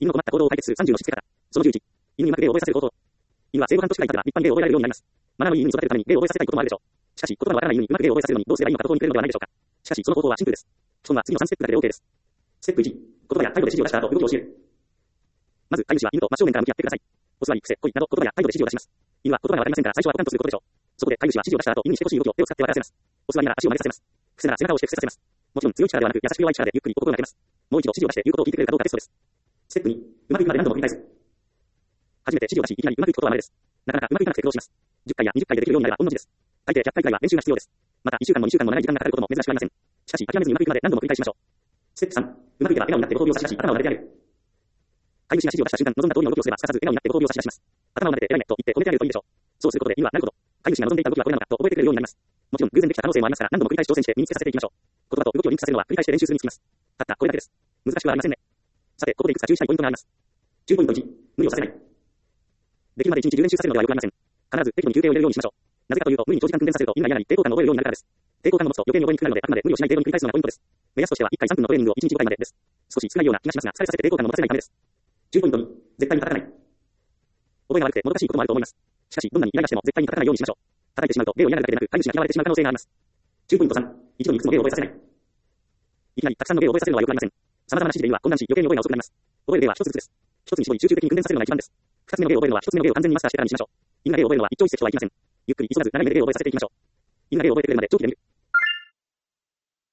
犬の困った行動を解決する30のしつけ方。その11。犬にうまく芸を覚えさせる行動。犬は生後半年くらい経てば立派に芸を覚えられるようになります。マナーのいい犬に育てるために芸を覚えさせたいこともあるでしょう。しかし、言葉のわからない犬にうまく芸を覚えさせるのにどうすればいいのか途方に暮れるのではないでしょうか。しかし、その方法はシンプルです。基本は次の3ステップだけで OK です。ステップ1。言葉や態度で指示を出した後、動きを教える。まず、飼い主は犬と真正面から向き合ってください。お座り、伏せ、恋など言葉や態度で指示を出します。犬は言葉がわかりませんから最初はポカンとすることでしょう。そこで飼い主は指示を出した後、犬にしてほしい動きを手を使って分からせます。お座りなら足を曲げさせます。伏せなら背中を押して伏せさせます。もちろん強い力ではなく優しく弱い力でゆっくり心がけます。もう一度指示を出して言うことを聞いてくれるかどうかテストです。ステップ2。うまくいくまで何度も繰り返す。初めて指示を出し、いきなりうまくいくことはまれです。なかなかうまくいかなくて苦労します。10回や20回でできるようになれば御の字です。大抵100回くらいは練習が必要です。また1週間も2週間も長い時間がかかることも珍しくありません。しかし諦めずにうまくいくまで何度も繰り返しましょう。ステップ3。うまくいけば笑顔になってご褒美を差し出し、頭を撫でてあげる。飼い主が指示を出した瞬間、望んだ通りの動きをすればすかさず笑顔になってご褒美を差し出します。頭を撫でて偉いねと言って褒めてあげるといいでしょう。そうすることで犬はなるほど。飼い主が望んでいた動きはこれなのかと覚えてくれるようになります。もちろん偶然できた可能性もありますから何度も繰り返し挑戦して身につけさせていきましょう。言葉と動きをリンクさせるのは繰り返して練習するにつきます。たったこれだけです。難しくはありませんね。さて、ここでいくつか注意したいポイントがあります。注意ポイント1、無理をさせない。できるまで1日10練習させるのではよくありません。必ず適度に休憩を入れるようにしましょう。なぜかというと、無理に長時間訓練させると犬が嫌なり抵抗感を覚えるようになるからです。抵抗感を持つと余計に覚えにくくなるので、あくまで無理をしない程度に繰り返すのがポイントです。目安としては1回3分のトレーニングを1日5回までです。少し少ないような気がしますが、疲れさせて抵抗感を持たせないためです。注意ポイント2、絶対に叩かない。覚えが悪くてもどかしいこともあると思います。しかし、どんなにイライラしても絶対に叩かないようにしましょう。叩いてしまうと芸を嫌がるだけでなく、飼い主が嫌われてしまう可能性があります。注意ポイント3、一度にいくつも芸を覚えさせない。いきなりたくさんの芸を覚えさせるのはよくありません。様々な指示で犬は混乱し、余計に覚えが遅くなります。覚える芸は一つずつです。一つに絞り集中的に訓練させるのが一番です。二つ目の芸を覚えるのは一つ目の芸を完全にマスターしてからにしましょう。犬が芸を覚えるのは一朝一夕とはいきません。ゆっくり急がず長い目で芸を覚えさせていきましょう。犬が芸を覚えてくれるまで長期で見る。